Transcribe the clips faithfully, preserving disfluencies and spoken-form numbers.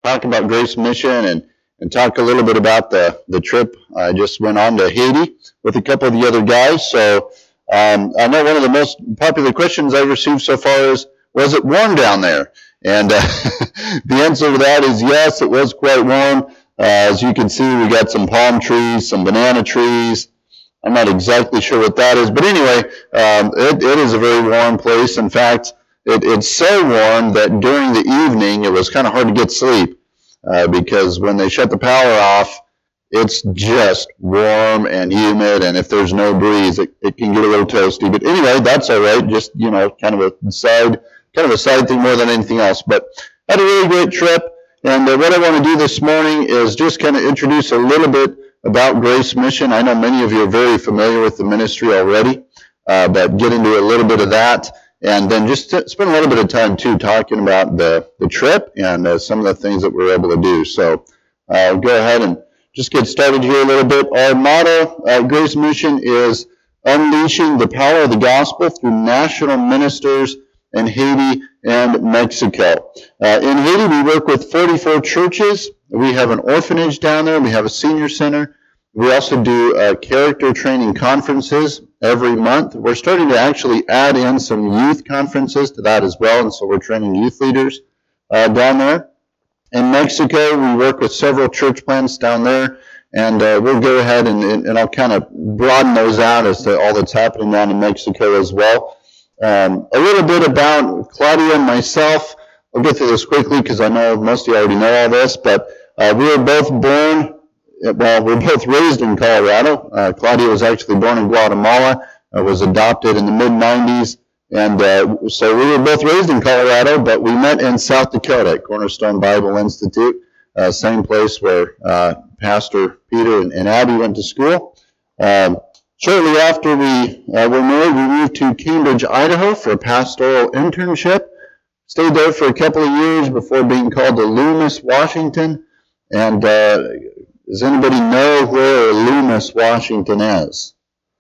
talk about Grace Mission and, and talk a little bit about the, the trip I just went on to Haiti with a couple of the other guys. So um, I know one of the most popular questions I've received so far is, was it warm down there? And uh, the answer to that is yes, it was quite warm. Uh, as you can see, we got some palm trees, some banana trees. I'm not exactly sure what that is, but anyway, um, it, it is a very warm place. In fact, it, it's so warm that during the evening, it was kind of hard to get sleep uh, because when they shut the power off, it's just warm and humid, and if there's no breeze, it, it can get a little toasty. But anyway, that's all right. Just, you know, kind of a side, kind of a side thing more than anything else. But I had a really great trip, and uh, what I want to do this morning is just kind of introduce a little bit about Grace Mission. I know many of you are very familiar with the ministry already, uh, but get into a little bit of that, and then just t- spend a little bit of time, too, talking about the, the trip and uh, some of the things that we were able to do. So uh, go ahead and just get started here a little bit. Our motto at Grace Mission is unleashing the power of the gospel through national ministers in Haiti and Mexico. Uh, in Haiti, we work with forty-four churches. We have an orphanage down there. We have a senior center. We also do uh, character training conferences every month. We're starting to actually add in some youth conferences to that as well, and so we're training youth leaders uh, down there. In Mexico, we work with several church plants down there, and uh, we'll go ahead and, and, and I'll kind of broaden those out as to all that's happening down in Mexico as well. Um, a little bit about Claudia and myself. I'll get through this quickly because I know most of you already know all this, but uh, we were both born, well, we were both raised in Colorado. Uh, Claudia was actually born in Guatemala, uh, was adopted in the mid nineties, and uh, so we were both raised in Colorado, but we met in South Dakota at Cornerstone Bible Institute, uh, same place where uh, Pastor Peter and, and Abby went to school. Um, Shortly after we uh, were married, we moved to Cambridge, Idaho for a pastoral internship. Stayed there for a couple of years before being called to Loomis, Washington. And uh, does anybody know where Loomis, Washington is?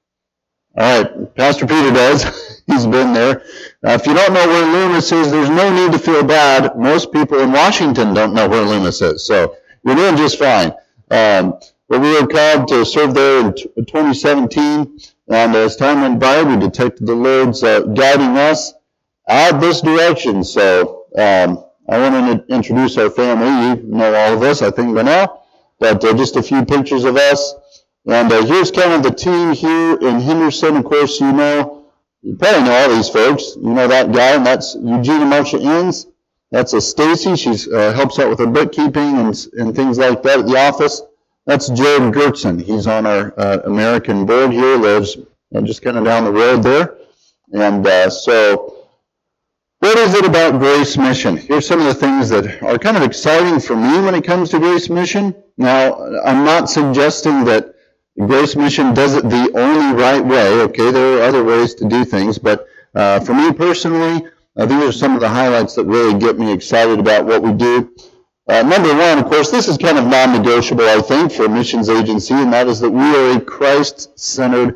All right, Pastor Peter does. He's been there. Uh, if you don't know where Loomis is, there's no need to feel bad. Most people in Washington don't know where Loomis is, so you're doing just fine. Um, But we were called to serve there in twenty seventeen, and as time went by, we detected the Lord's uh, guiding us out this direction. So um, I want to introduce our family. You know all of us, I think, by now, but uh, just a few pictures of us. And uh, here's kind of the team here in Henderson. Of course, you know, you probably know all these folks. You know that guy, and that's Eugenia Marcia Inns. That's a Stacy. She uh, helps out with her bookkeeping and, and things like that at the office. That's Jared Gertson. He's on our uh, American board here, lives uh, just kind of down the road there. And uh, so what is it about Grace Mission? Here's some of the things that are kind of exciting for me when it comes to Grace Mission. Now, I'm not suggesting that Grace Mission does it the only right way. Okay, there are other ways to do things. But uh, for me personally, uh, these are some of the highlights that really get me excited about what we do. Uh, number one, of course, this is kind of non-negotiable, I think, for a missions agency, and that is that we are a Christ-centered,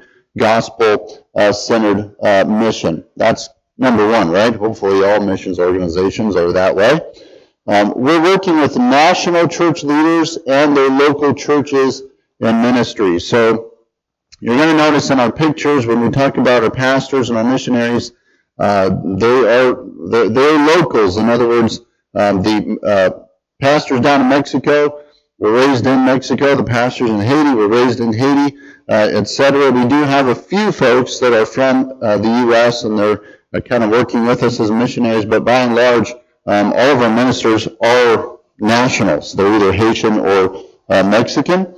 gospel-centered uh, mission. That's number one, right? Hopefully all missions organizations are that way. Um, we're working with national church leaders and their local churches and ministries. So you're going to notice in our pictures when we talk about our pastors and our missionaries, uh, they are they're, they're locals. In other words, um, the uh, pastors down in Mexico were raised in Mexico. The pastors in Haiti were raised in Haiti, uh, et cetera. We do have a few folks that are from uh, the U S and they're uh, kind of working with us as missionaries, but by and large, um, all of our ministers are nationals. They're either Haitian or uh, Mexican.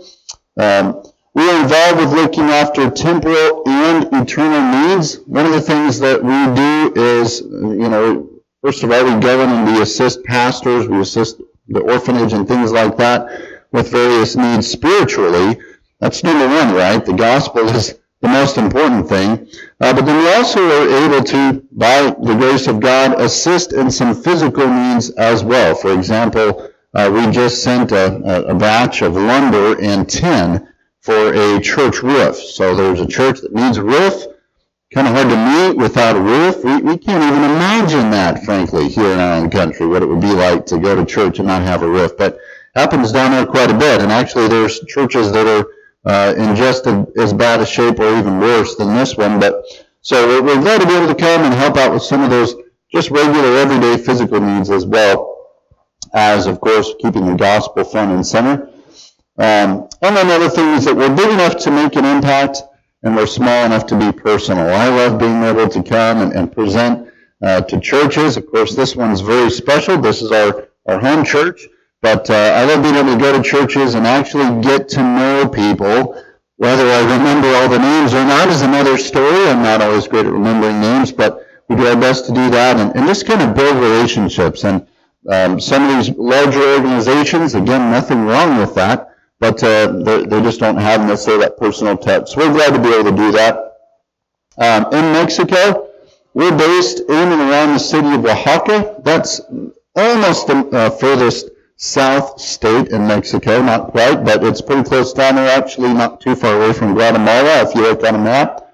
Um, we are involved with looking after temporal and eternal needs. One of the things that we do is, you know, first of all, we go in and we assist pastors, we assist the orphanage and things like that with various needs spiritually. That's number one, right? The gospel is the most important thing. Uh, but then we also are able to, by the grace of God, assist in some physical needs as well. For example, uh, we just sent a, a batch of lumber and tin for a church roof. So there's a church that needs a roof, kind of hard to meet without a roof. We, we can't even imagine that, frankly, here in our own country, what it would be like to go to church and not have a roof. But happens down there quite a bit. And actually, there's churches that are uh, in just a, as bad a shape or even worse than this one. But so we're, we're glad to be able to come and help out with some of those just regular, everyday physical needs, as well as, of course, keeping the gospel front and center. Um, and then other things that we're big enough to make an impact, and we're small enough to be personal. I love being able to come and, and present uh, to churches. Of course, this one's very special. This is our, our home church. But uh, I love being able to go to churches and actually get to know people. Whether I remember all the names or not is another story. I'm not always great at remembering names, but we do our best to do that. And, and just kind of build relationships. And um, some of these larger organizations, again, nothing wrong with that. But uh, they, they just don't have necessarily that personal touch. So we're glad to be able to do that. Um, in Mexico, we're based in and around the city of Oaxaca. That's almost the uh, furthest south state in Mexico. Not quite, but it's pretty close down there, actually not too far away from Guatemala, if you look on a map.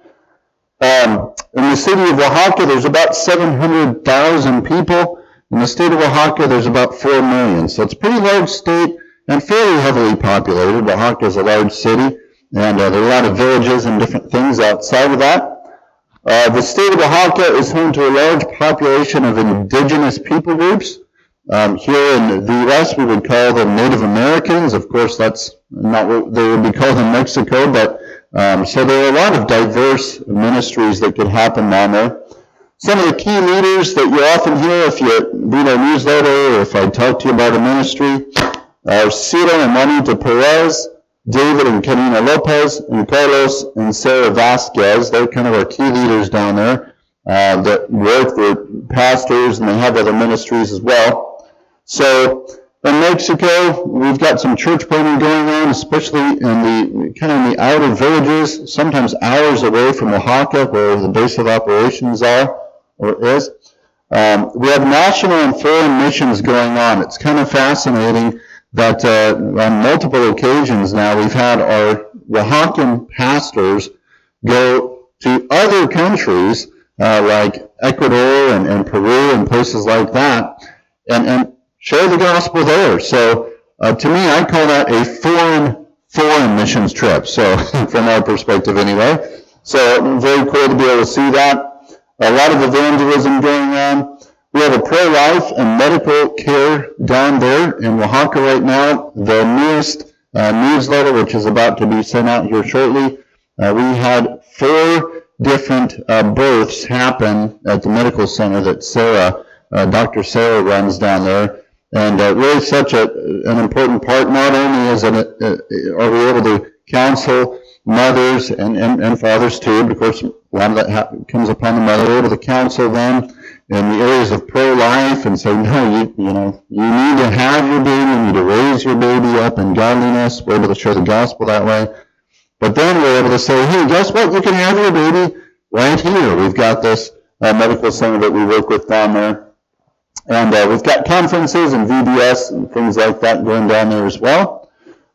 Um, in the city of Oaxaca, there's about seven hundred thousand people. In the state of Oaxaca, there's about four million. So it's a pretty large state and fairly heavily populated. Oaxaca is a large city, and uh, there are a lot of villages and different things outside of that. Uh, the state of Oaxaca is home to a large population of indigenous people groups. Um, here in the U S, we would call them Native Americans. Of course, that's not what they would be called in Mexico, but um, so there are a lot of diverse ministries that could happen down there. Some of the key leaders that you often hear if you read our newsletter or if I talk to you about a ministry are Ciro and Juanita Perez, David and Karina Lopez, and Carlos and Sarah Vasquez. They're kind of our key leaders down there uh, that work. They're pastors and they have other ministries as well. So in Mexico, we've got some church planting going on, especially in the kind of in the outer villages, sometimes hours away from Oaxaca, where the base of operations are or is. Um, we have national and foreign missions going on. It's kind of fascinating that uh, on multiple occasions now we've had our Oaxacan pastors go to other countries uh, like Ecuador and, and Peru and places like that and, and share the gospel there. So uh, to me, I call that a foreign foreign missions trip. So from our perspective anyway. So very cool to be able to see that. A lot of evangelism going on. We have a pro-life and medical care down there in Oaxaca right now. The newest uh, newsletter, which is about to be sent out here shortly, uh, we had four different uh, births happen at the medical center that Sarah, uh, Doctor Sarah runs down there. And uh, really such a, an important part. Not only is it, uh, are we able to counsel mothers and, and, and fathers too, but of course a lot of that ha- comes upon the mother, we're able to counsel them in the areas of pro-life and say, no, you, you know, you need to have your baby, you need to raise your baby up in godliness. We're able to share the gospel that way. But then we're able to say, hey, guess what? You can have your baby right here. We've got this uh, medical center that we work with down there. And uh, we've got conferences and V B S and things like that going down there as well.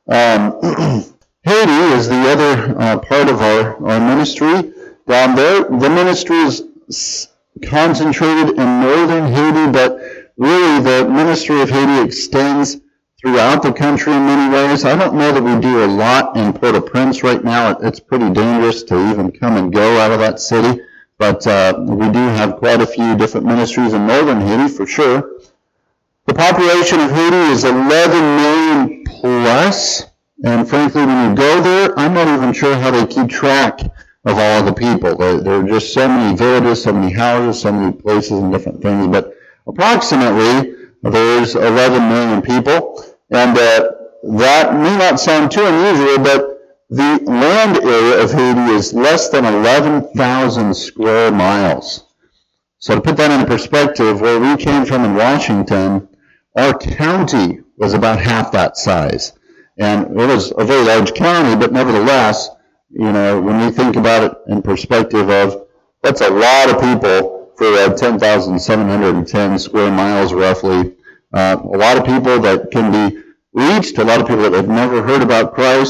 Um, Haiti is the other uh, part of our, our ministry down there. The ministry is concentrated in northern Haiti, but really the ministry of Haiti extends throughout the country in many ways. I don't know that we do a lot in Port-au-Prince right now. It's pretty dangerous to even come and go out of that city, but uh, we do have quite a few different ministries in northern Haiti for sure. The population of Haiti is eleven million plus, and frankly, when you go there, I'm not even sure how they keep track of all the people. There, there are just so many villages, so many houses, so many places and different things, but approximately there's eleven million people, and uh, that may not sound too unusual, but the land area of Haiti is less than eleven thousand square miles. So to put that into perspective, where we came from in Washington, our county was about half that size. And it was a very large county, but nevertheless, you know, when we think about it in perspective of, that's a lot of people for uh, ten thousand seven hundred ten square miles roughly. Uh, a lot of people that can be reached, a lot of people that have never heard about Christ.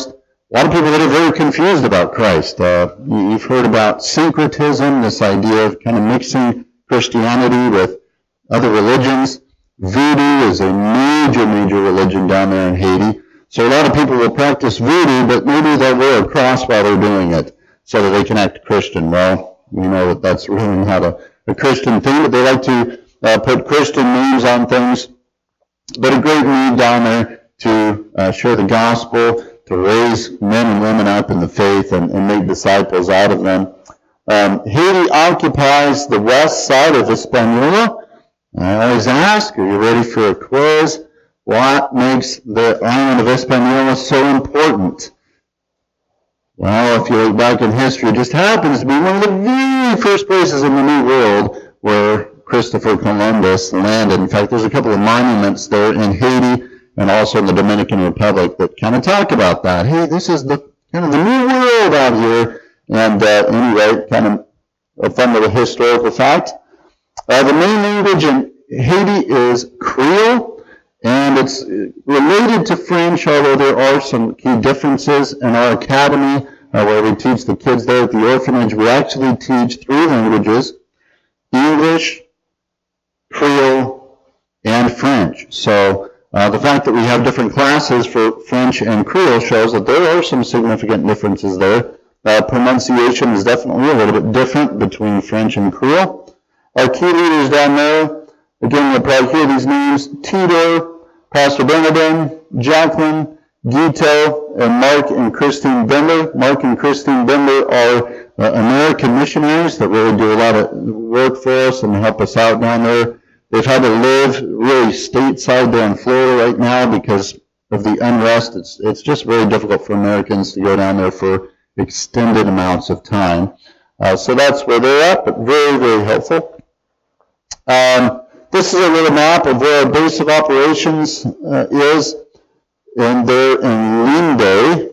a lot of people that are very confused about Christ. Uh, you've heard about syncretism, this idea of kind of mixing Christianity with other religions. Voodoo is a major, major religion down there in Haiti. So a lot of people will practice voodoo, but maybe they'll wear a cross while they're doing it so that they can act Christian. Well, we know that that's really not a, a Christian thing, but they like to uh, put Christian names on things. But a great need down there to uh, share the gospel, to raise men and women up in the faith and, and make disciples out of them. Um, Haiti occupies the west side of Hispaniola. I always ask, are you ready for a quiz? What makes the island of Hispaniola so important? Well, if you look back in history, it just happens to be one of the very first places in the New World where Christopher Columbus landed. In fact, there's a couple of monuments there in Haiti and also in the Dominican Republic that kind of talk about that. Hey, this is the kind of the New World out here. And uh, anyway, kind of a fun little historical fact. Uh, the main language in Haiti is Creole, and it's related to French, although there are some key differences. In our academy, uh, where we teach the kids there at the orphanage, we actually teach three languages: English, Creole, and French. So uh, the fact that we have different classes for French and Creole shows that there are some significant differences there. Uh, pronunciation is definitely a little bit different between French and Creole. Our key leaders down there, again, you'll probably hear these names: Tito, Pastor Bernardin, Jacqueline, Guito, and Mark and Christine Bender. Mark and Christine Bender are uh, American missionaries that really do a lot of work for us and help us out down there. They've had to live really stateside there in Florida right now because of the unrest. It's, it's just very difficult for Americans to go down there for extended amounts of time. Uh, so that's where they're at, but very, very helpful. Um, this is a little map of where our base of operations uh, is, and they're in Linde.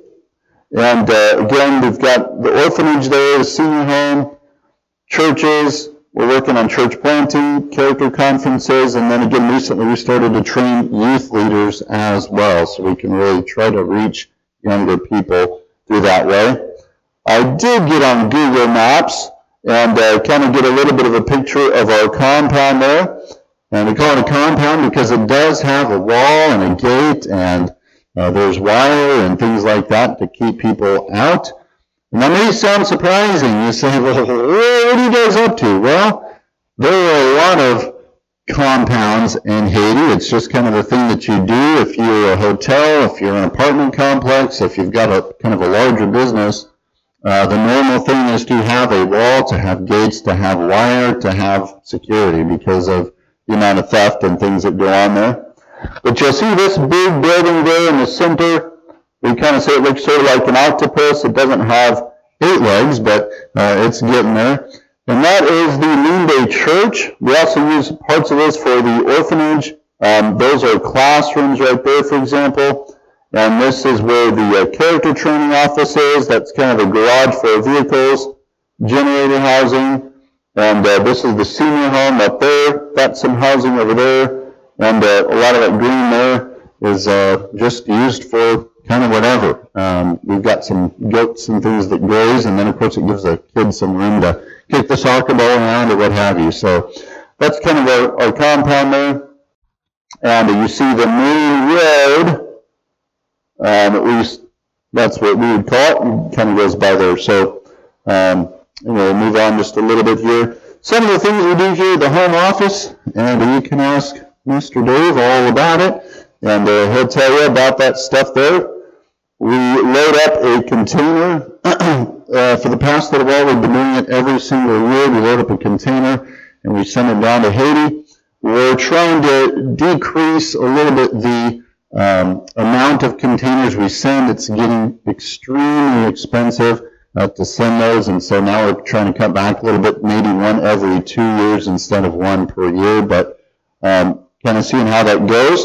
And uh, again, we've got the orphanage there, the senior home, churches. We're working on church planting, character conferences, and then again, recently we started to train youth leaders as well, so we can really try to reach younger people through that way. I did get on Google Maps and uh, kind of get a little bit of a picture of our compound there. And we call it a compound because it does have a wall and a gate, and uh, there's wire and things like that to keep people out. And that may sound surprising. You say, well, what are you guys up to? Well, there are a lot of compounds in Haiti. It's just kind of a thing that you do if you're a hotel, if you're an apartment complex, if you've got a kind of a larger business. Uh, the normal thing is to have a wall, to have gates, to have wire, to have security because of the amount of theft and things that go on there. But you'll see this big building there in the center. We kind of say it looks sort of like an octopus. It doesn't have eight legs, but uh, it's getting there. And that is the Linde Church. We also use parts of this for the orphanage. Um, those are classrooms right there, for example. And this is where the uh, character training office is. That's kind of a garage for vehicles, generator housing. And uh, this is the senior home up there. That's some housing over there. And uh, a lot of that green there is uh, just used for kind of whatever. Um, we've got some goats and things that graze. And then, of course, it gives the kids some room to kick the soccer ball around or what have you. So that's kind of our, our compound there. And uh, you see the main road. Um, at least that's what we would call it. It kind of goes by there. So um, we'll move on just a little bit here. Some of the things we do here at the home office, and you can ask Mister Dave all about it, and uh, he'll tell you about that stuff there. We load up a container. uh, for the past little while, we've been doing it every single year. We load up a container, and we send it down to Haiti. We're trying to decrease a little bit the Um, amount of containers we send. It's getting extremely expensive uh, to send those, and so now we're trying to cut back a little bit, maybe one every two years instead of one per year, but um, kind of seeing how that goes.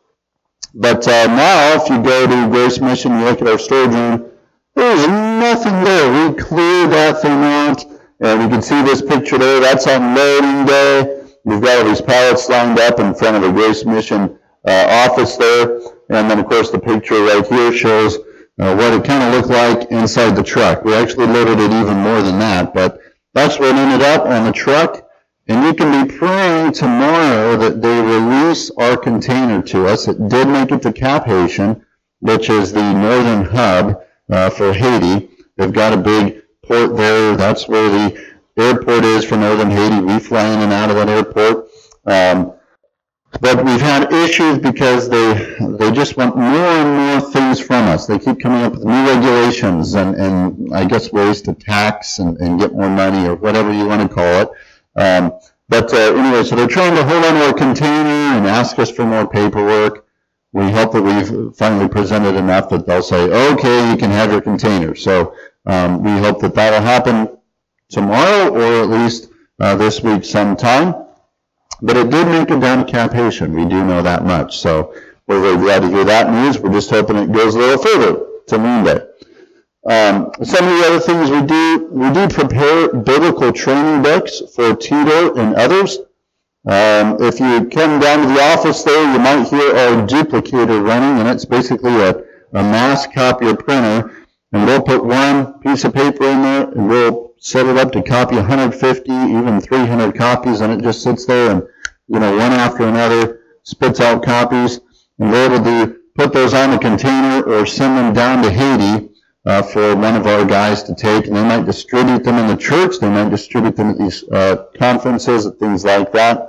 But uh, now, if you go to Grace Mission, you look at our storage room, there's nothing there. We cleared that thing out, and you can see this picture there. That's on loading day. We've got all these pallets lined up in front of the Grace Mission Uh, office there, and then of course the picture right here shows uh, what it kind of looked like inside the truck. We actually loaded it even more than that, but that's what ended up on the truck. And you can be praying tomorrow that they release our container to us. It did make it to Cap Haitian, which is the northern hub uh, for Haiti. They've got a big port there. That's where the airport is for northern Haiti. We fly in and out of that airport. Um, but we've had issues because they they just want more and more things from us. They keep coming up with new regulations and, and I guess ways to tax and, and get more money or whatever you want to call it. Um, but uh, anyway, so they're trying to hold on to our container and ask us for more paperwork. We hope that we've finally presented enough that they'll say, okay, you can have your container. So um, we hope that that'll happen tomorrow or at least uh, this week sometime. But it did make it down to Cap Haitian. We do know that much. So we're really glad to hear that news. We're just hoping it goes a little further to Monday. Um, some of the other things we do, we do prepare biblical training books for Tito and others. Um, if you come down to the office there, you might hear our duplicator running, and it's basically a, a mass copier printer. And we'll put one piece of paper in there, and we'll set it up to copy one hundred fifty, even three hundred copies, and it just sits there and, you know, one after another spits out copies. And we're able to put those on the container or send them down to Haiti uh, for one of our guys to take. And they might distribute them in the church. They might distribute them at these uh, conferences and things like that.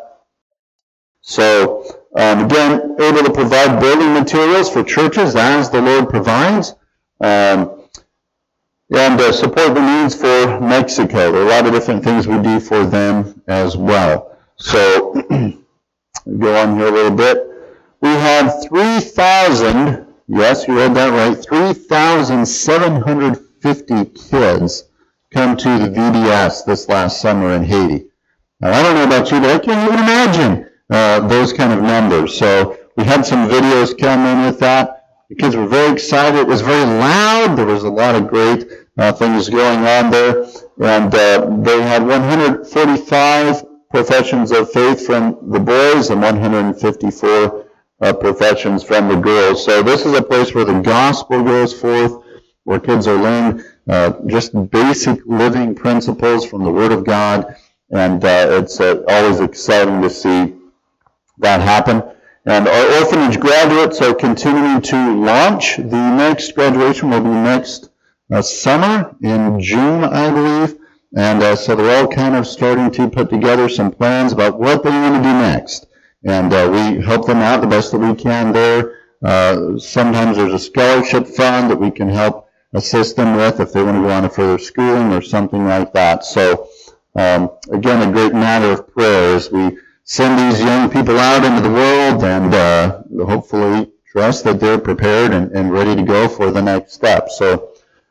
So, um, again, able to provide building materials for churches as the Lord provides. Um, and uh, support the needs for Mexico. There are a lot of different things we do for them as well. So, go on here a little bit. We had three thousand, yes, you read that right, three thousand seven hundred fifty kids come to the V B S this last summer in Haiti. Now, I don't know about you, but I can't even imagine uh, those kind of numbers. So, we had some videos come in with that. The kids were very excited. It was very loud. There was a lot of great uh, things going on there. And uh, they had one hundred forty-five professions of faith from the boys and one hundred fifty-four uh, professions from the girls. So this is a place where the gospel goes forth, where kids are learning uh, just basic living principles from the Word of God. And uh, it's uh, always exciting to see that happen. And our orphanage graduates are continuing to launch. The next graduation will be next uh, summer in June, I believe. And uh, so they're all kind of starting to put together some plans about what they want to do next. And uh, we help them out the best that we can there. Uh, sometimes there's a scholarship fund that we can help assist them with if they want to go on to further schooling or something like that. So, um, again, a great matter of prayer as we send these young people out into the world and uh, hopefully trust that they're prepared and, and ready to go for the next step. So,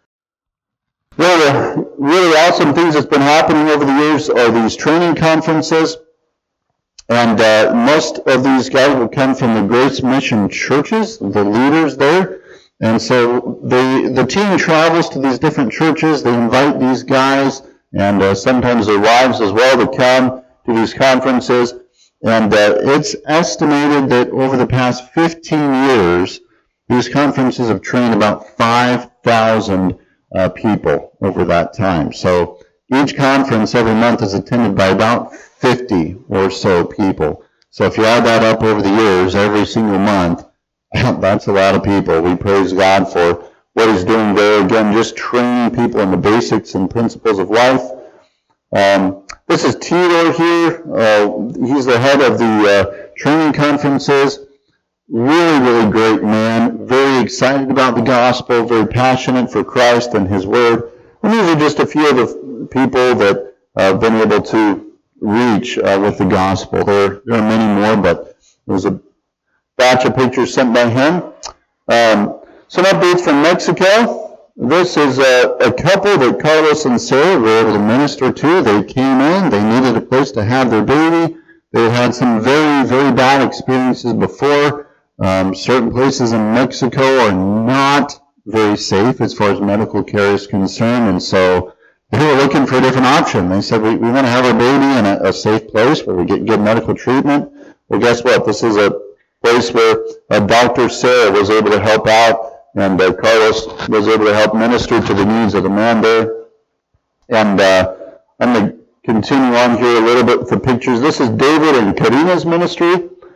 one of the really awesome things that's been happening over the years are these training conferences. And uh, most of these guys will come from the Grace Mission churches, the leaders there. And so they, the team travels to these different churches. They invite these guys and uh, sometimes their wives as well to come to these conferences. And uh, it's estimated that over the past fifteen years, these conferences have trained about five thousand uh, people over that time. So each conference every month is attended by about fifty or so people. So if you add that up over the years, every single month, that's a lot of people. We praise God for what He's doing there. Again, just training people in the basics and principles of life. Um, this is Tito here. Uh, he's the head of the uh, training conferences. Really, really great man. Very excited about the gospel. Very passionate for Christ and His Word. And these are just a few of the people that have uh, been able to reach uh, with the gospel. There, there are many more, but there's a batch of pictures sent by him. Um, some updates from Mexico. This is a, a couple that Carlos and Sarah were able to minister to. They came in. They needed a place to have their baby. They had some very, very bad experiences before. Um, certain places in Mexico are not very safe as far as medical care is concerned, and so they were looking for a different option. They said, we, we want to have our baby in a, a safe place where we get good medical treatment. Well, guess what? This is a place where uh, Doctor Sarah was able to help out and uh, Carlos was able to help minister to the needs of the man there. And uh, I'm going to continue on here a little bit with the pictures. This is David and Karina's ministry.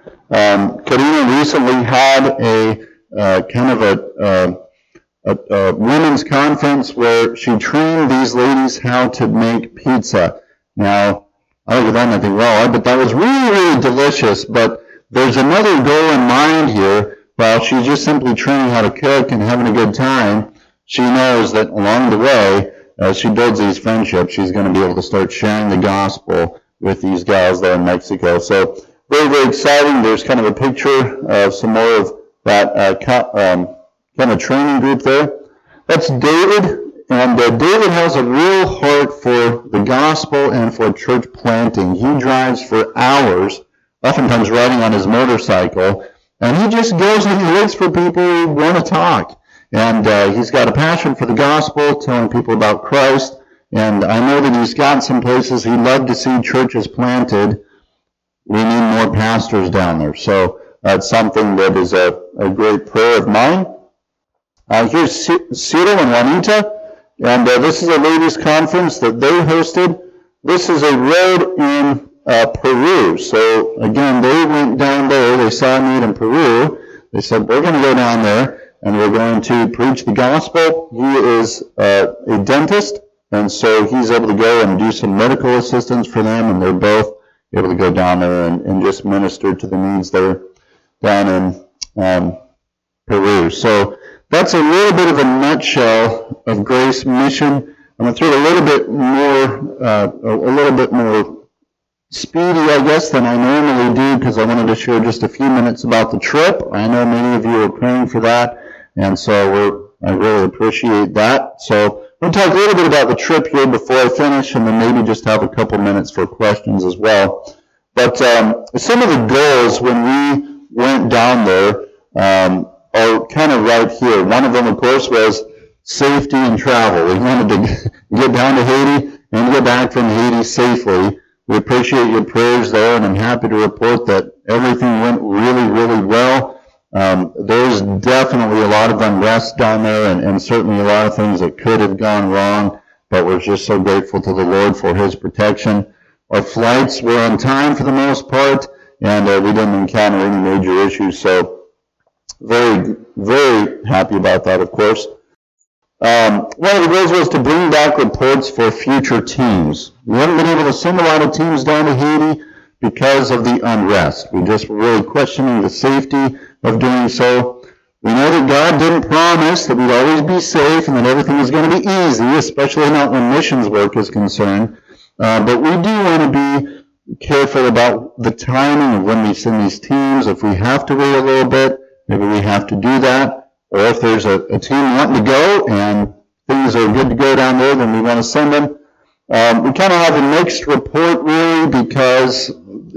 Um, Karina recently had a uh, kind of a, uh, a, a women's conference where she trained these ladies how to make pizza. Now, I look at that and I think, well, I bet that was really, really delicious, but there's another goal in mind here. While she's just simply training how to cook and having a good time, she knows that along the way, as she builds these friendships, she's going to be able to start sharing the gospel with these gals there in Mexico. So very, very exciting. There's kind of a picture of some more of that uh, co- um, kind of training group there. That's David. And uh, David has a real heart for the gospel and for church planting. He drives for hours, oftentimes riding on his motorcycle, and he just goes and he looks for people who want to talk. And uh, he's got a passion for the gospel, telling people about Christ. And I know that he's got some places he'd love to see churches planted. We need more pastors down there. So that's something that is a, a great prayer of mine. Uh, here's C- Cyril and Juanita. And uh, this is a ladies' conference that they hosted. This is a road in uh, Peru. So again, they went down there. They saw a need in Peru. They said, we're going to go down there and we're going to preach the gospel. He is uh, a dentist, and so he's able to go and do some medical assistance for them, and they're both able to go down there and, and just minister to the needs there down in um, Peru. So that's a little bit of a nutshell of Grace Mission. I'm going to throw it a little bit more, uh, a, a little bit more speedy, I guess, than I normally do, because I wanted to share just a few minutes about the trip. I know many of you are praying for that, and so we're, I really appreciate that. So we'll talk a little bit about the trip here before I finish, and then maybe just have a couple minutes for questions as well. But um, some of the goals when we went down there um, are kind of right here. One of them, of course, was safety and travel. We wanted to get down to Haiti and get back from Haiti safely. We appreciate your prayers there, and I'm happy to report that everything went really, really well. Um, there's definitely a lot of unrest down there, and, and certainly a lot of things that could have gone wrong, but we're just so grateful to the Lord for His protection. Our flights were on time for the most part, and uh, we didn't encounter any major issues, so very, very happy about that, of course. Um, one of the goals was to bring back reports for future teams. We haven't been able to send a lot of teams down to Haiti because of the unrest. We just were really questioning the safety of doing so. We know that God didn't promise that we'd always be safe and that everything was going to be easy, especially not when missions work is concerned. Uh, but we do want to be careful about the timing of when we send these teams. If we have to wait a little bit, maybe we have to do that. Or if there's a, a team wanting to go and things are good to go down there, then we want to send them. Um, we kind of have a mixed report, really, because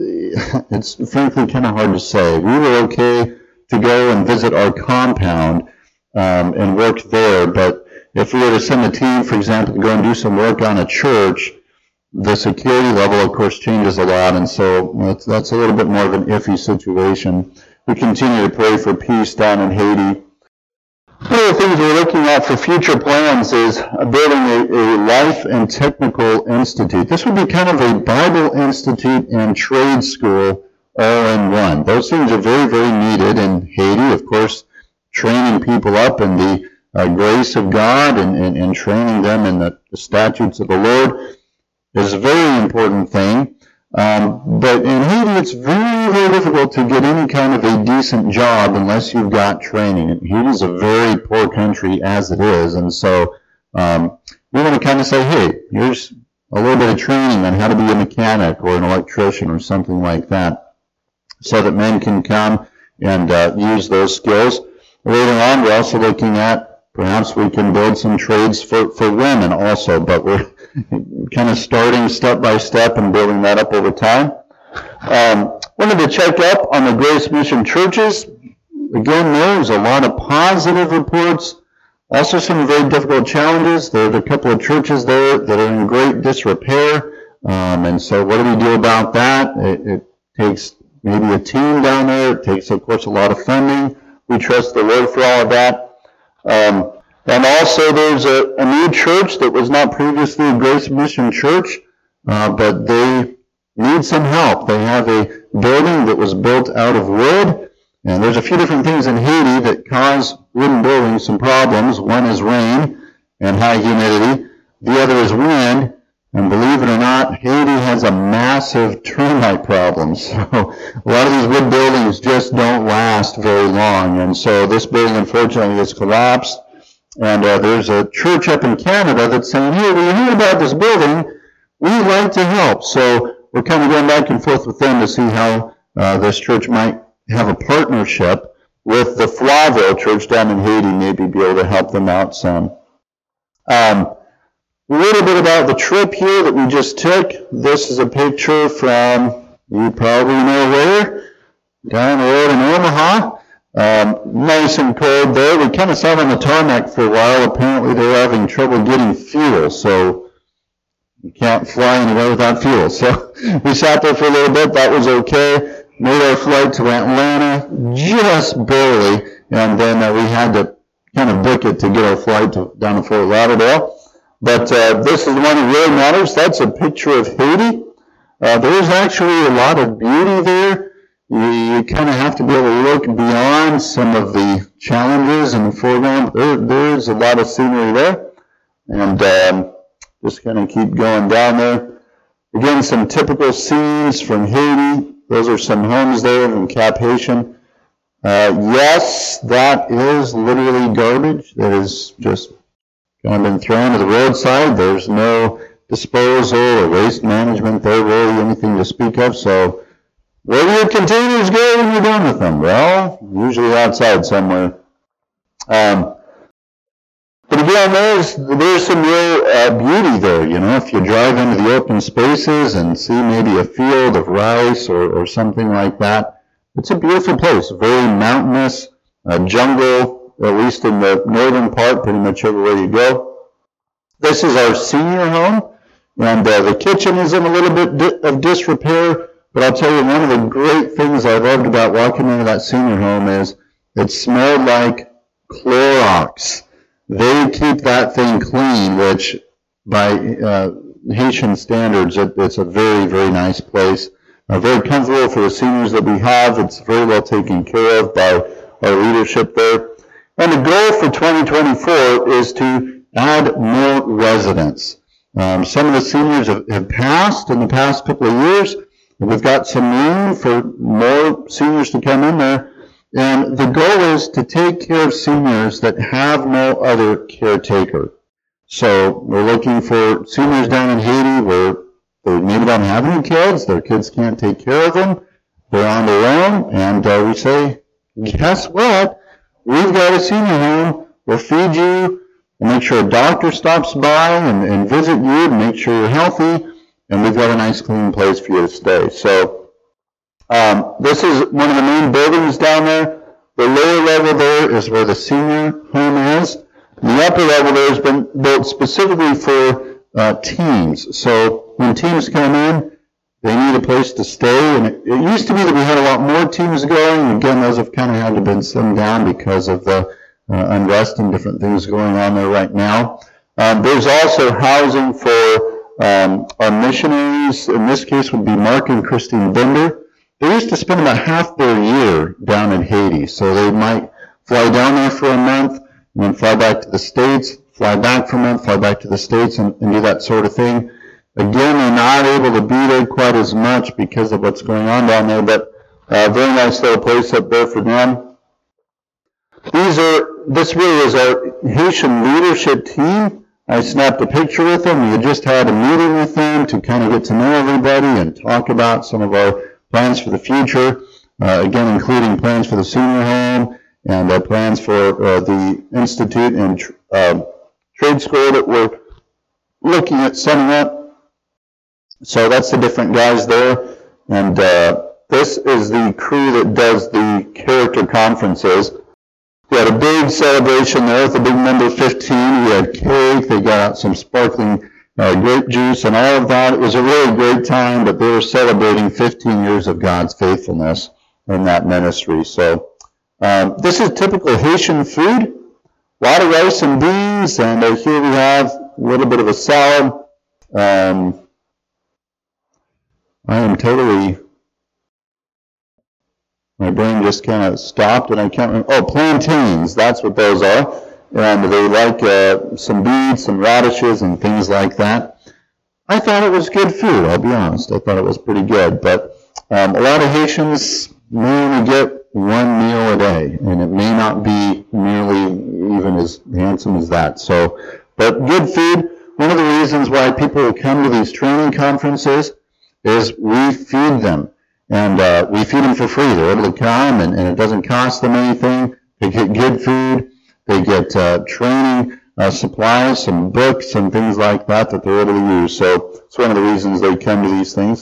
it's frankly kind of hard to say. We were okay to go and visit our compound um, and work there, but if we were to send a team, for example, to go and do some work on a church, the security level, of course, changes a lot, and so that's, that's a little bit more of an iffy situation. We continue to pray for peace down in Haiti. One of the things we're looking at for future plans is building a, a life and technical institute. This would be kind of a Bible institute and trade school all in one. Those things are very, very needed in Haiti. Of course, training people up in the uh, grace of God and, and, and training them in the, the statutes of the Lord is a very important thing. Um, but in Haiti, it's very, very difficult to get any kind of a decent job unless you've got training. And Haiti's a very poor country as it is, and so um, we want to kind of say, hey, here's a little bit of training on how to be a mechanic or an electrician or something like that, so that men can come and uh, use those skills. Later on, we're also looking at perhaps we can build some trades for, for women also, but we're kind of starting step by step and building that up over time. Um, wanted to check up on the Grace Mission churches. Again, there's a lot of positive reports, also some very difficult challenges. There's a couple of churches there that are in great disrepair, um, and so what do we do about that? It, it takes maybe a team down there. It takes, of course, a lot of funding. We trust the Lord for all of that. Um, and also there's a, a new church that was not previously a Grace Mission Church, uh, but they need some help. They have a building that was built out of wood, and there's a few different things in Haiti that cause wooden buildings some problems. One is rain and high humidity. The other is wind. And believe it or not, Haiti has a massive termite problem. So a lot of these wood buildings just don't last very long. And so this building, unfortunately, has collapsed. And uh, there's a church up in Canada that's saying, hey, we heard about this building. We'd like to help. So we're kind of going back and forth with them to see how uh, this church might have a partnership with the Flaville church down in Haiti, maybe be able to help them out some. Um, A little bit about the trip here that we just took. This is a picture from, you probably know where, down the road in Omaha. Um, nice and cold there. We kind of sat on the tarmac for a while. Apparently they were having trouble getting fuel, so you can't fly anywhere without fuel. So we sat there for a little bit. That was okay. Made our flight to Atlanta, just barely, and then uh, we had to kind of book it to get our flight to, down to Fort Lauderdale. But uh, this is the one that really matters. That's a picture of Haiti. Uh, there's actually a lot of beauty there. You, you kind of have to be able to look beyond some of the challenges in the foreground. There, there's a lot of scenery there. And um, just kind of keep going down there. Again, some typical scenes from Haiti. Those are some homes there from Cap Haitian. Uh, yes, that is literally garbage. That is just kind of been thrown to the roadside. There's no disposal or waste management there, really anything to speak of. So where do your containers go when you're done with them? Well, usually outside somewhere. Um, but again, there's, there's some real uh, beauty there. You know, if you drive into the open spaces and see maybe a field of rice or, or something like that, it's a beautiful place, very mountainous, uh, jungle, at least in the northern part, pretty much everywhere you go. This is our senior home, and uh, the kitchen is in a little bit di- of disrepair, but I'll tell you, one of the great things I loved about walking into that senior home is it smelled like Clorox. They keep that thing clean, which by uh, Haitian standards, it, it's a very, very nice place. Uh, very comfortable for the seniors that we have. It's very well taken care of by our leadership there. And the goal for twenty twenty-four is to add more residents. Um, some of the seniors have, have passed in the past couple of years. We've got some room for more seniors to come in there. And the goal is to take care of seniors that have no other caretaker. So we're looking for seniors down in Haiti where they maybe don't have any kids, their kids can't take care of them, they're on their own, and uh, we say, guess what? We've got a senior home, we'll feed you, we'll make sure a doctor stops by and, and visit you to make sure you're healthy, and we've got a nice clean place for you to stay. So um, this is one of the main buildings down there. The lower level there is where the senior home is. The upper level there has been built specifically for uh, teams. So when teams come in, they need a place to stay. And it, it used to be that we had a lot more teams going. Again, those have kind of had to been slimmed down because of the uh, unrest and different things going on there right now. Um, there's also housing for um, our missionaries. In this case would be Mark and Christine Bender. They used to spend about half their year down in Haiti. So they might fly down there for a month and then fly back to the States, fly back for a month, fly back to the States, and, and do that sort of thing. Again, they're not able to be there quite as much because of what's going on down there, but a uh, very nice little place up there for them. These are, this really is our Haitian leadership team. I snapped a picture with them. We just had a meeting with them to kind of get to know everybody and talk about some of our plans for the future, uh, again, including plans for the senior home and uh, plans for uh, the institute and tr- uh, trade school that we're looking at setting up. So that's the different guys there. And uh, this is the crew that does the character conferences. We had a big celebration there with a big number fifteen. We had cake. They got out some sparkling uh, grape juice and all of that. It was a really great time, but they were celebrating fifteen years of God's faithfulness in that ministry. So um, this is typical Haitian food. a lot of rice and beans, and uh, here we have a little bit of a salad. Um, I am totally, my brain just kind of stopped, and I can't remember. Oh, plantains, that's what those are. And they like uh, some beets, some radishes, and things like that. I thought it was good food, I'll be honest. I thought it was pretty good. But um, a lot of Haitians may only get one meal a day, and it may not be nearly even as handsome as that. So, but good food. One of the reasons why people come to these training conferences is we feed them. And uh, we feed them for free. They're able to come, and, and it doesn't cost them anything. They get good food. They get uh, training uh, supplies, some books, and things like that that they're able to use. So it's one of the reasons they come to these things.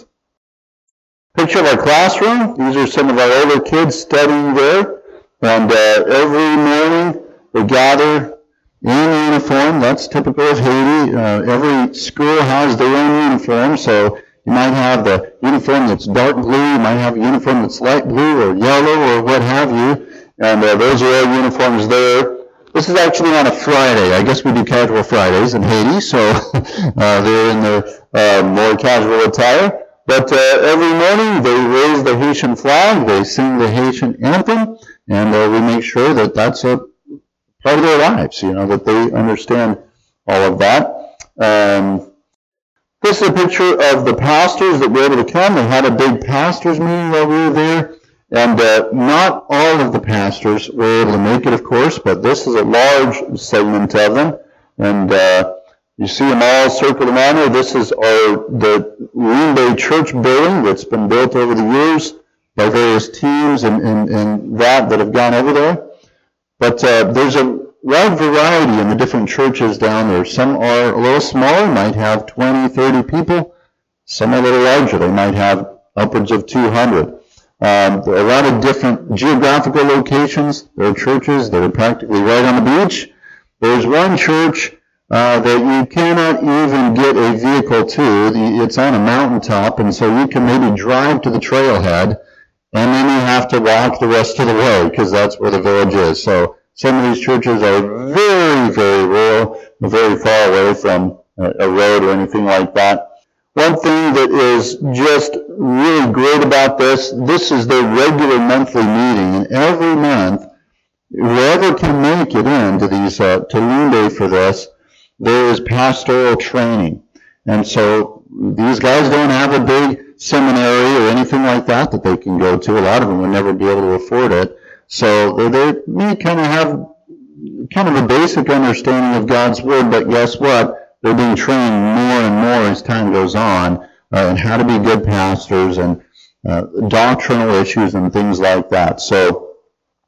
Picture of our classroom. These are some of our older kids studying there. And uh, every morning they gather in uniform. That's typical of Haiti. Uh, every school has their own uniform. So you might have the uniform that's dark blue. You might have a uniform that's light blue or yellow or what have you. And uh, those are all uniforms there. This is actually on a Friday. I guess we do casual Fridays in Haiti, so uh, they're in their uh, more casual attire. But uh, every morning they raise the Haitian flag, they sing the Haitian anthem, and uh, we make sure that that's a part of their lives, you know, that they understand all of that. Um, this is a picture of the pastors that were able to come. They had a big pastors meeting while we were there. And uh, not all of the pastors were able to make it, of course, but this is a large segment of them. And uh, you see them all circled around there. This is our the Loon Bay Church building that's been built over the years by various teams and, and, and that that have gone over there. But uh, there's a wide variety in the different churches down there. Some are a little smaller, might have twenty, thirty people. Some are a little larger. They might have upwards of two hundred. Um, there are a lot of different geographical locations. There are churches that are practically right on the beach. There's one church uh, that you cannot even get a vehicle to. The, it's on a mountaintop, and so you can maybe drive to the trailhead, and then you have to walk the rest of the way because that's where the village is. So some of these churches are very, very rural, very far away from a, a road or anything like that. One thing that is just really great about this, this is their regular monthly meeting, and every month, whoever can make it into these, uh, to Loon Bay for this, there is pastoral training. And so these guys don't have a big seminary or anything like that that they can go to. A lot of them would never be able to afford it. So they, they may kind of have kind of a basic understanding of God's Word, but guess what? They're being trained more and more as time goes on uh, on how to be good pastors and uh, doctrinal issues and things like that. So,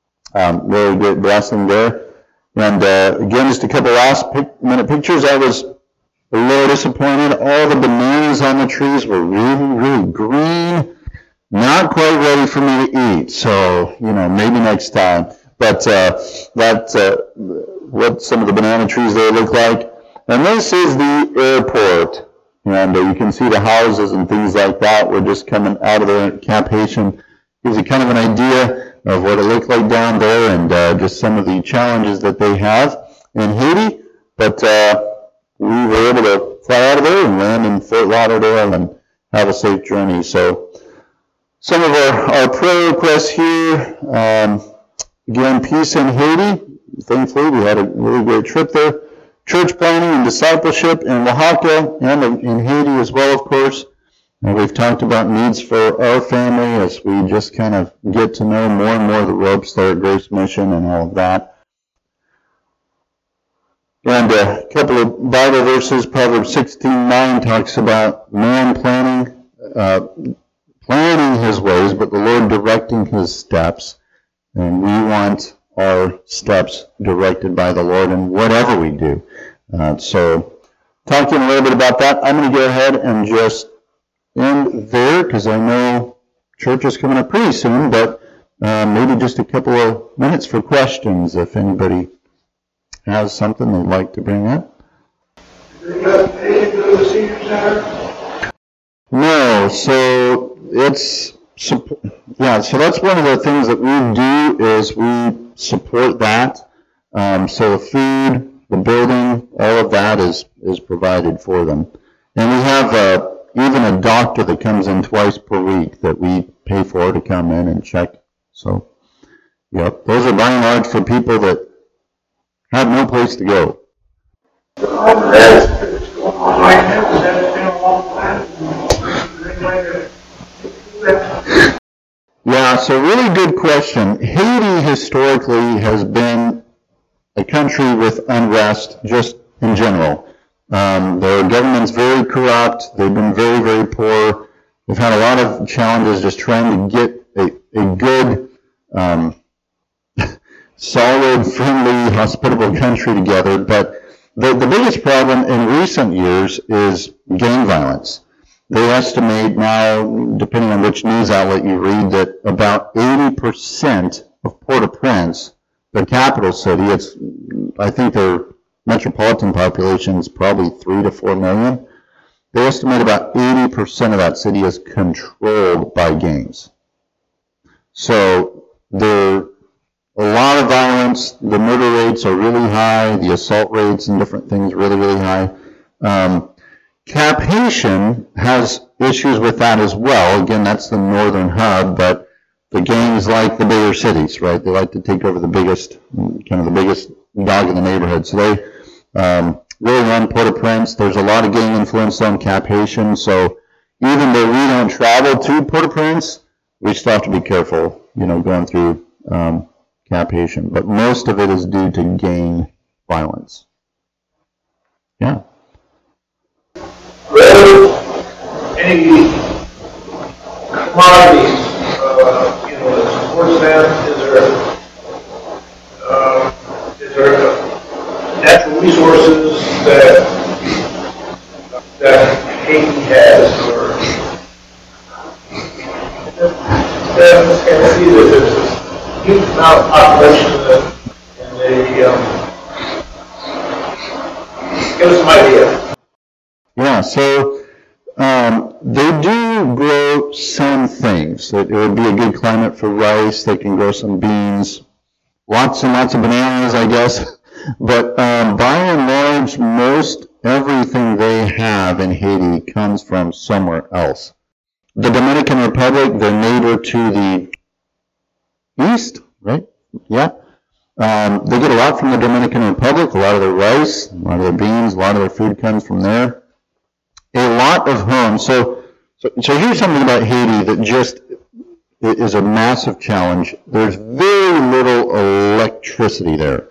um, really great blessing there. And uh, again, just a couple last pic- minute pictures. I was a little disappointed. All the bananas on the trees were really, really green. Not quite ready for me to eat. So, you know, maybe next time. But uh, that's uh, what some of the banana trees there look like. And this is the airport, and uh, you can see the houses and things like that. We're just coming out of the Camp Haitian. Gives you kind of an idea of what it looked like down there and uh, just some of the challenges that they have in Haiti. But uh, we were able to fly out of there and land in Fort Lauderdale and have a safe journey. So some of our, our prayer requests here. Um, again, peace in Haiti. Thankfully, we had a really great trip there. Church planting and discipleship in Oaxaca and in Haiti as well, of course. And we've talked about needs for our family as we just kind of get to know more and more the ropes there at Grace Mission and all of that. And a couple of Bible verses. Proverbs sixteen nine talks about man planning, uh, planning his ways, but the Lord directing his steps. And we want our steps directed by the Lord in whatever we do. Uh, so, talking a little bit about that, I'm going to go ahead and just end there because I know church is coming up pretty soon, but uh, maybe just a couple of minutes for questions if anybody has something they'd like to bring up. No, so it's yeah, so that's one of the things that we do is we support that. Um, so the food, the building, all of that is, is provided for them. And we have uh, even a doctor that comes in twice per week that we pay for to come in and check. So, yep, those are by and large for people that have no place to go. Yeah, so really good question. Haiti historically has been a country with unrest just in general. Um, their government's very corrupt. They've been very, very poor. They've had a lot of challenges just trying to get a, a good, um, solid, friendly, hospitable country together. But the, the biggest problem in recent years is gang violence. They estimate now, depending on which news outlet you read, that about eighty percent of Port-au-Prince, the capital city, it's, I think their metropolitan population is probably three to four million. They estimate about eighty percent of that city is controlled by gangs. So there a lot of violence. The murder rates are really high. The assault rates and different things really, really high. Um, Cap-Haïtien has issues with that as well. Again, that's the northern hub, but the gangs like the bigger cities, right? They like to take over the biggest, kind of the biggest dog in the neighborhood. So they um, really run Port-au-Prince. There's a lot of gang influence on Cap-Haïtien. So even though we don't travel to Port-au-Prince, we still have to be careful, you know, going through um, Cap-Haïtien. But most of it is due to gang violence. Yeah. Any commodities, uh, you know, that supports them? Is there, uh, is there natural resources that that Haiti has, or that can see that there's a huge amount of population that, and they um, give us some idea. Yeah, so um, they do grow some things. It, it would be a good climate for rice. They can grow some beans, lots and lots of bananas, I guess. But um, by and large, most everything they have in Haiti comes from somewhere else. The Dominican Republic, their neighbor to the east, right? Yeah. Um, they get a lot from the Dominican Republic, a lot of their rice, a lot of their beans, a lot of their food comes from there. A lot of homes. So, so, so here's something about Haiti that just is a massive challenge. There's very little electricity there.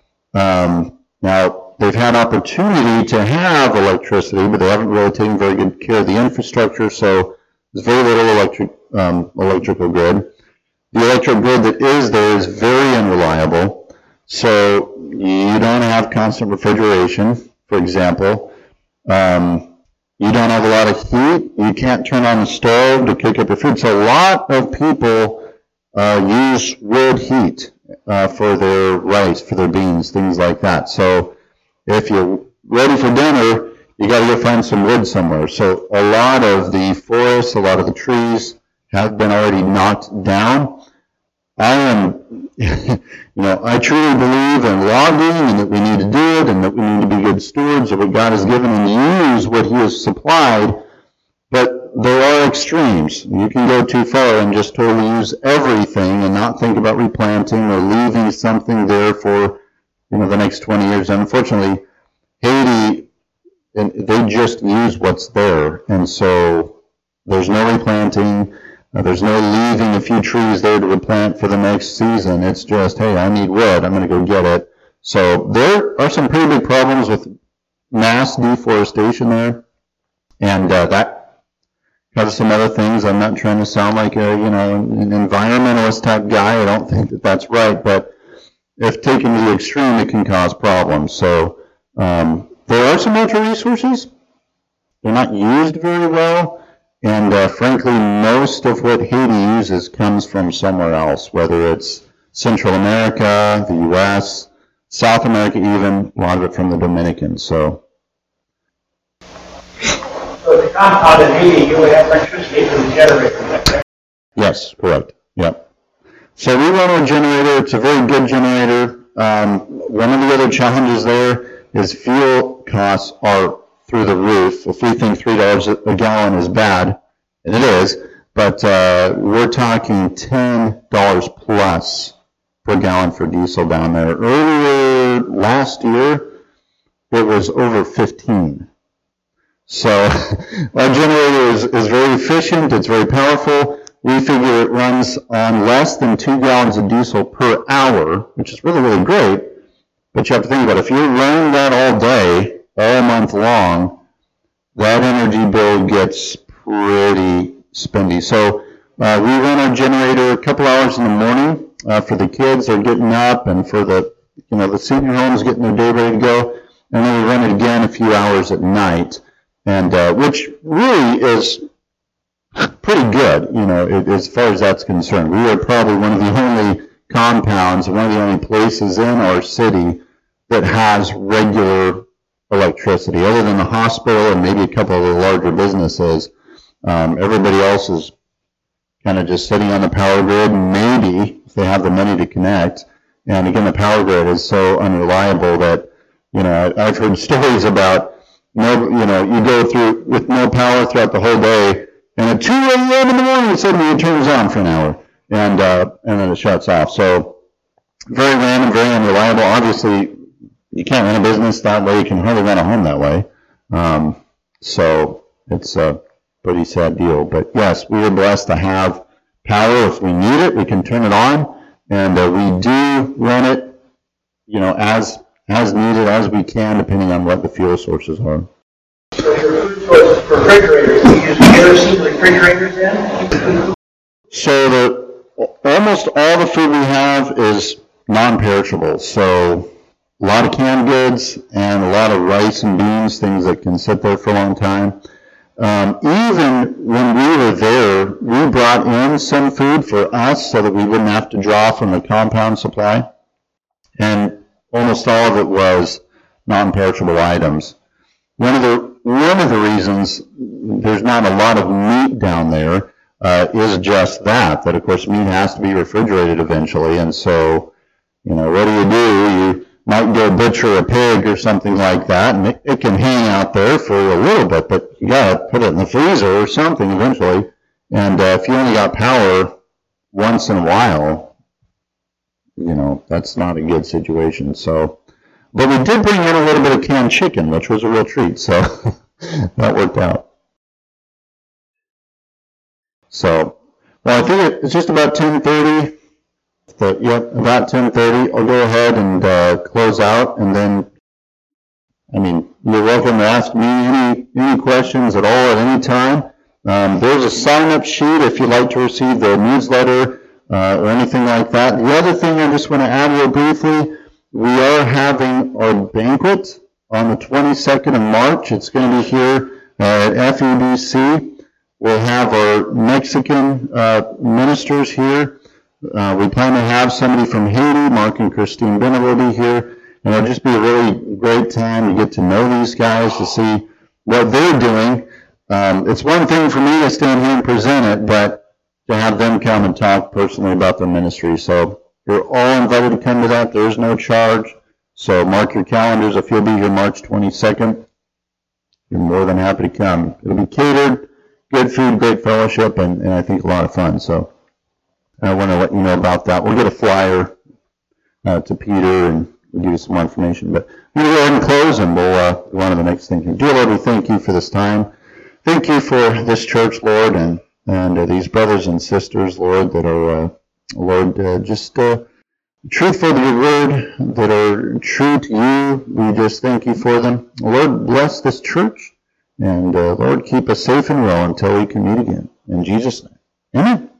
Um, now, they've had opportunity to have electricity, but they haven't really taken very good care of the infrastructure, so there's very little electric, um, electrical grid. The electric grid that is there is very unreliable, so you don't have constant refrigeration, for example. Um, You don't have a lot of heat. You can't turn on the stove to cook up your food. So a lot of people uh, use wood heat uh, for their rice, for their beans, things like that. So if you're ready for dinner, you got to go find some wood somewhere. So a lot of the forests, a lot of the trees have been already knocked down. I am, you know, I truly believe in logging and that we need to do it and that we need to be good stewards of what God has given and use what He has supplied. But there are extremes. You can go too far and just totally use everything and not think about replanting or leaving something there for, you know, the next twenty years. And unfortunately, Haiti, and they just use what's there. And so there's no replanting. Uh, there's no leaving a few trees there to replant for the next season. It's just, hey, I need wood. I'm going to go get it. So there are some pretty big problems with mass deforestation there. And uh, that covers some other things. I'm not trying to sound like a, you know, an environmentalist type guy. I don't think that that's right. But if taken to the extreme, it can cause problems. So um, there are some natural resources. They're not used very well. And uh, frankly, most of what Haiti uses comes from somewhere else, whether it's Central America, the U S, South America even, a lot of it from the Dominican. So, so the compound in Haiti, you would have electricity from the generator. Yes, correct. Yep. So we run our generator. It's a very good generator. Um, one of the other challenges there is fuel costs are through the roof. If we think three dollars a gallon is bad, and it is, but uh, we're talking ten dollars plus per gallon for diesel down there. Earlier last year, it was over fifteen. So our generator is, is very efficient, it's very powerful. We figure it runs on less than two gallons of diesel per hour, which is really, really great. But you have to think about it. If you're running that all day, all month long, that energy bill gets pretty spendy. So uh, we run our generator a couple hours in the morning uh, for the kids. They're getting up, and for the you know the senior homes getting their day ready to go. And then we run it again a few hours at night, and uh, which really is pretty good, you know, it, as far as that's concerned. We are probably one of the only compounds, one of the only places in our city that has regular electricity, other than the hospital and maybe a couple of the larger businesses. Um, everybody else is kind of just sitting on the power grid, maybe if they have the money to connect. And again, the power grid is so unreliable that, you know, I've heard stories about, no, you know, you go through with no power throughout the whole day, and at two a.m. in the morning, suddenly it turns on for an hour, and uh, and then it shuts off. So very random, very unreliable. Obviously, you can't run a business that way. You can hardly run a home that way. Um, so it's a pretty sad deal. But yes, we are blessed to have power. If we need it, we can turn it on, and uh, we do run it, you know, as as needed, as we can, depending on what the fuel sources are. So your food sources for refrigerators, you use kerosene refrigerators then? So the, almost all the food we have is non-perishable. So a lot of canned goods and a lot of rice and beans, things that can sit there for a long time. Um, even when we were there, we brought in some food for us so that we wouldn't have to draw from the compound supply. And almost all of it was non-perishable items. One of the one of the reasons there's not a lot of meat down there uh, is just that, that of course meat has to be refrigerated eventually, and so, you know, what do you do? You might go butcher a pig or something like that, and it, it can hang out there for a little bit, but you gotta put it in the freezer or something eventually, and uh, if you only got power once in a while, you know, that's not a good situation. So, but we did bring in a little bit of canned chicken, which was a real treat, so that worked out. So, well, I think it's just about ten thirty. Yep, about ten thirty. I'll go ahead and uh, close out, and then, I mean, you're welcome to ask me any, any questions at all at any time. Um, there's a sign-up sheet if you'd like to receive the newsletter uh, or anything like that. The other thing I just want to add real briefly, we are having our banquet on the twenty-second of March. It's going to be here uh, at F E B C. We'll have our Mexican uh, ministers here. Uh, we plan to have somebody from Haiti. Mark and Christine Bennett will be here. And it'll just be a really great time to get to know these guys, to see what they're doing. Um, it's one thing for me to stand here and present it, but to have them come and talk personally about their ministry. So you're all invited to come to that. There is no charge. So mark your calendars. If you'll be here March twenty-second, you're more than happy to come. It'll be catered, good food, great fellowship, and, and I think a lot of fun. So I want to let you know about that. We'll get a flyer uh, to Peter, and we'll give you some more information. But we'll go ahead and close, and we'll uh, go on to the next thing. Dear Lord, we thank you for this time. Thank you for this church, Lord, and, and uh, these brothers and sisters, Lord, that are... Uh, Lord, uh, just uh, truthful to your word, that are true to you. We just thank you for them. Lord, bless this church, and uh, Lord, keep us safe and well until we can meet again. In Jesus' name, amen.